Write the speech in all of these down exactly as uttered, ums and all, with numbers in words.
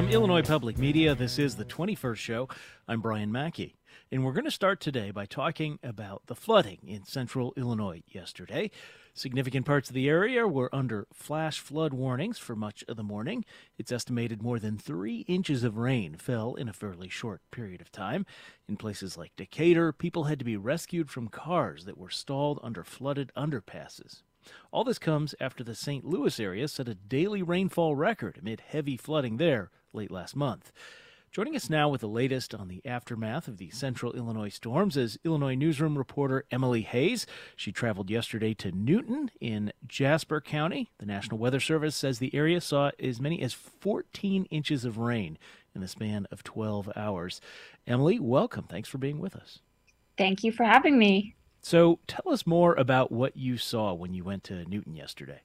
From Illinois Public Media, this is the twenty-first show. I'm Brian Mackey, and we're going to start today by talking about the flooding in central Illinois yesterday. Significant parts of the area were under flash flood warnings for much of the morning. It's estimated more than three inches of rain fell in a fairly short period of time. In places like Decatur, people had to be rescued from cars that were stalled under flooded underpasses. All this comes after the Saint Louis area set a daily rainfall record amid heavy flooding there late last month. Joining us now with the latest on the aftermath of the central Illinois storms is Illinois newsroom reporter Emily Hayes. She traveled yesterday to Newton in Jasper County. The National Weather Service says the area saw as many as fourteen inches of rain in the span of twelve hours. Emily, welcome. Thanks for being with us. Thank you for having me. So tell us more about what you saw when you went to Newton yesterday.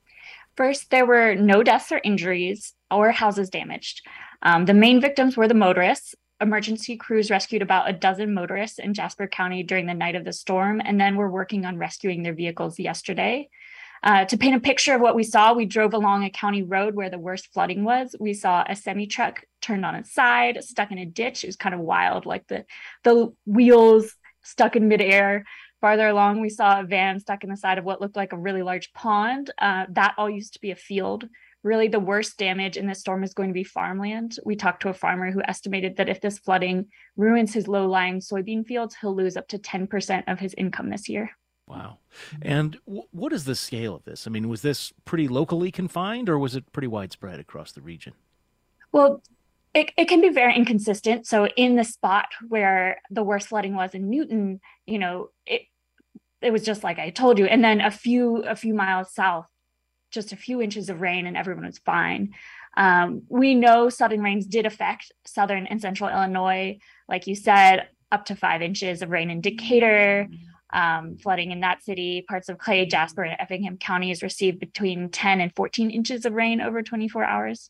First, there were no deaths or injuries or houses damaged. Um, the main victims were the motorists. Emergency crews rescued about a dozen motorists in Jasper County during the night of the storm, and then were working on rescuing their vehicles yesterday. Uh, to paint a picture of what we saw, we drove along a county road where the worst flooding was. We saw a semi-truck turned on its side, stuck in a ditch. It was kind of wild, like the, the wheels stuck in midair. Farther along, we saw a van stuck in the side of what looked like a really large pond. Uh, that all used to be a field. Really, the worst damage in this storm is going to be farmland. We talked to a farmer who estimated that if this flooding ruins his low-lying soybean fields, he'll lose up to ten percent of his income this year. Wow. And w- what is the scale of this? I mean, was this pretty locally confined, or was it pretty widespread across the region? Well, It, it can be very inconsistent. So in the spot where the worst flooding was in Newton, you know, it it was just like I told you. And then a few a few miles south, just a few inches of rain and everyone was fine. Um, we know sudden rains did affect southern and central Illinois. Like you said, up to five inches of rain in Decatur, um, flooding in that city. Parts of Clay, Jasper, and Effingham counties received between ten and fourteen inches of rain over twenty-four hours.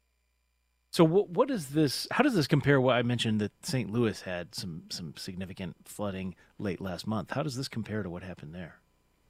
So what what is this? How does this compare? What I mentioned that Saint Louis had some some significant flooding late last month. How does this compare to what happened there?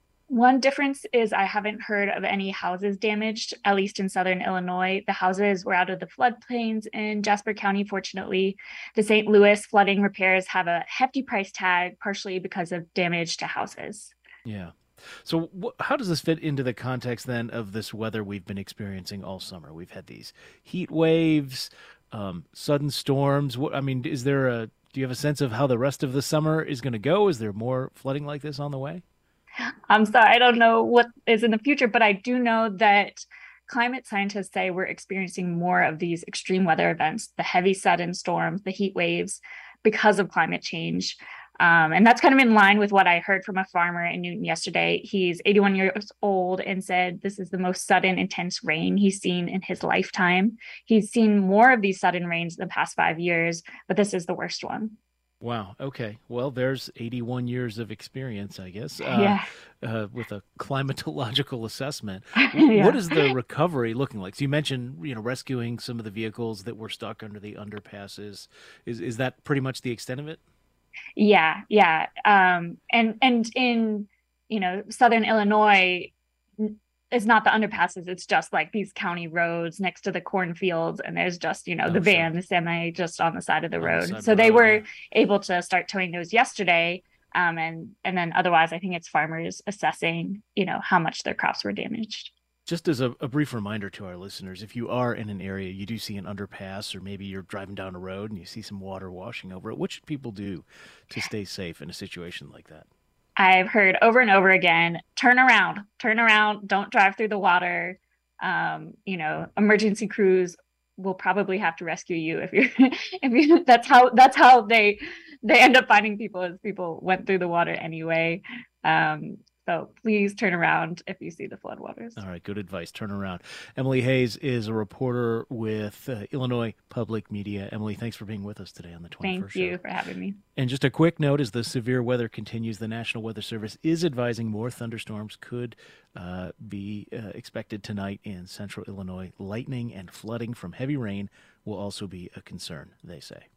One difference is I haven't heard of any houses damaged, at least in southern Illinois. The houses were out of the floodplains in Jasper County, fortunately. The Saint Louis flooding repairs have a hefty price tag, partially because of damage to houses. Yeah. So wh- how does this fit into the context then of this weather we've been experiencing all summer? We've had these heat waves, um, sudden storms. What, I mean, is there a, do you have a sense of how the rest of the summer is going to go? Is there more flooding like this on the way? I'm sorry, I don't know what is in the future, but I do know that climate scientists say we're experiencing more of these extreme weather events, the heavy sudden storms, the heat waves, because of climate change. Um, and that's kind of in line with what I heard from a farmer in Newton yesterday. He's eighty-one years old and said this is the most sudden, intense rain he's seen in his lifetime. He's seen more of these sudden rains in the past five years, but this is the worst one. Wow. Okay. Well, there's eighty-one years of experience, I guess, uh, Yeah. uh, with a climatological assessment. Yeah. What is the recovery looking like? So you mentioned, you know, rescuing some of the vehicles that were stuck under the underpasses. Is is that pretty much the extent of it? Yeah, yeah. Um, and and in, you know, southern Illinois, n- it's not the underpasses, it's just like these county roads next to the cornfields, and there's just, you know, the Oh, sure. van, the semi just on the side of the On the road. side of So the they road, were yeah. able to start towing those yesterday. Um, and and then otherwise, I think it's farmers assessing, you know, how much their crops were damaged. Just as a, a brief reminder to our listeners, if you are in an area, you do see an underpass, or maybe you're driving down a road and you see some water washing over it, what should people do to stay safe in a situation like that? I've heard over and over again, turn around, turn around, don't drive through the water. Um, you know, emergency crews will probably have to rescue you if you're if you that's how that's how they they end up finding people, as people went through the water anyway. Um, so please turn around if you see the floodwaters. All right, good advice. Turn around. Emily Hayes is a reporter with uh, Illinois Public Media. Emily, thanks for being with us today on the twenty-first Thank you show. for having me. And just a quick note, as the severe weather continues, the National Weather Service is advising more thunderstorms could uh, be uh, expected tonight in central Illinois. Lightning and flooding from heavy rain will also be a concern, they say.